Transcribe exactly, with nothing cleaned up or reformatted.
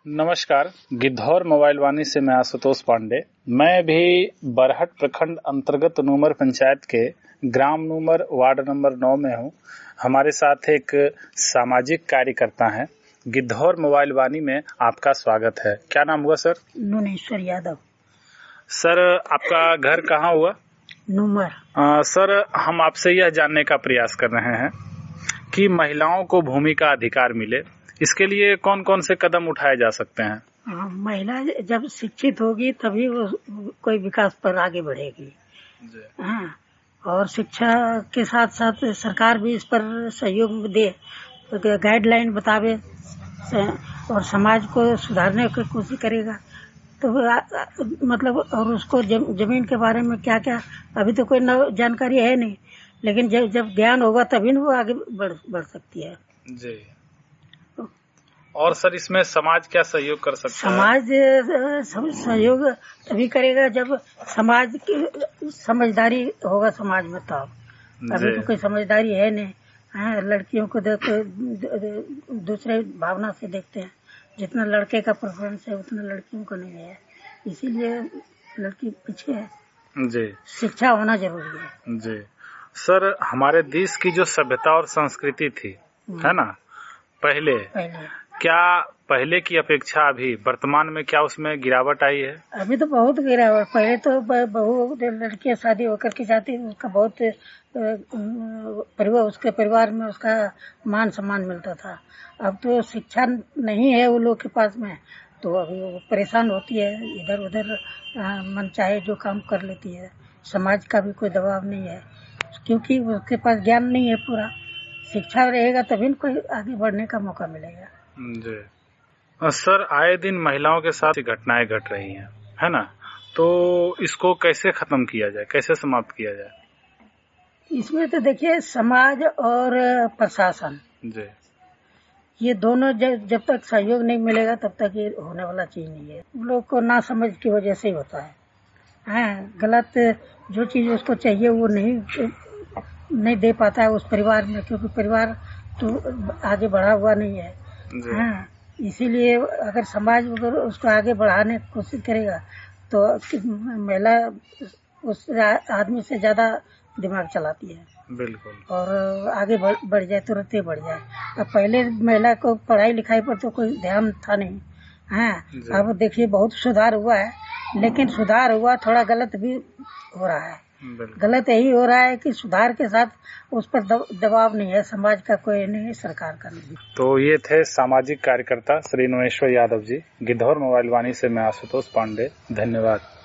नमस्कार, गिद्धौर मोबाइल वाणी से मैं आशुतोष पांडे। मैं भी बरहट प्रखंड अंतर्गत नूमर पंचायत के ग्राम नूमर वार्ड नंबर नौ में हूँ। हमारे साथ एक सामाजिक कार्यकर्ता हैं। गिद्धौर मोबाइल वाणी में आपका स्वागत है। क्या नाम हुआ सर? नुनेश्वर यादव। सर, आपका घर कहाँ हुआ? नूमर। आ, सर, हम आपसे यह जानने का प्रयास कर रहे हैं कि महिलाओं को भूमि का अधिकार मिले, इसके लिए कौन कौन से कदम उठाए जा सकते हैं? हाँ, महिला जब शिक्षित होगी तभी वो कोई विकास पर आगे बढ़ेगी। हाँ, और शिक्षा के साथ साथ सरकार भी इस पर सहयोग दे, गाइडलाइन बतावे और समाज को सुधारने की कोशिश करेगा तो मतलब, और उसको जमीन के बारे में क्या क्या अभी तो कोई जानकारी है नहीं, लेकिन जब जब ज्ञान होगा तभी वो आगे बढ़ बढ़ सकती है जी। और सर, इसमें समाज क्या सहयोग कर सकता समाज है? समाज सहयोग तभी करेगा जब समाज की समझदारी होगा समाज में, तब। अभी तो कोई समझदारी है नहीं। हाँ, लड़कियों को देखो दूसरे भावना से देखते हैं, जितना लड़के का प्रेफरेंस है उतना लड़कियों को नहीं है, इसीलिए लड़की पीछे है जी। शिक्षा होना जरूरी है जी। सर, हमारे देश की जो सभ्यता और संस्कृति थी, है ना, पहले, पहले क्या पहले की अपेक्षा अभी वर्तमान में क्या उसमें गिरावट आई है? अभी तो बहुत गिरावट। पहले तो बहू लड़कियां शादी होकर के जाती, उसका बहुत परिवार, उसके परिवार में उसका मान सम्मान मिलता था। अब तो शिक्षा नहीं है वो लोग के पास में, तो अभी वो परेशान होती है, इधर उधर मन चाहे जो काम कर लेती है। समाज का भी कोई दबाव नहीं है क्योंकि उसके पास ज्ञान नहीं है पूरा। शिक्षा रहेगा तभी कोई आगे बढ़ने का मौका मिलेगा। जी। सर, आए दिन महिलाओं के साथ घटनाएं घट रही हैं, है ना, तो इसको कैसे खत्म किया जाए, कैसे समाप्त किया जाए? इसमें तो देखिए, समाज और प्रशासन जी, ये दोनों जब जब तक सहयोग नहीं मिलेगा तब तक ये होने वाला चीज नहीं है। लोग को ना समझ की वजह से ही होता है। हाँ, गलत जो चीज उसको चाहिए वो नहीं नहीं दे पाता है उस परिवार में, क्योंकि परिवार तो आगे बढ़ा हुआ नहीं है। हाँ, इसीलिए अगर समाज अगर उसको आगे बढ़ाने की कोशिश करेगा तो महिला उस आदमी से ज्यादा दिमाग चलाती है। बिल्कुल। और आगे बढ़, बढ़ जाए, तुरंत ही बढ़ जाए। अब पहले महिला को पढ़ाई लिखाई पर तो कोई ध्यान था नहीं। हाँ, अब देखिए बहुत सुधार हुआ है, लेकिन सुधार हुआ थोड़ा गलत भी हो रहा है। गलत यही हो रहा है कि सुधार के साथ उस पर दबाव नहीं है, समाज का कोई नहीं, सरकार का नहीं। तो ये थे सामाजिक कार्यकर्ता श्री नुनेश्वर यादव जी। गिद्धौर मोबाइल वाणी से मैं आशुतोष पांडे। धन्यवाद।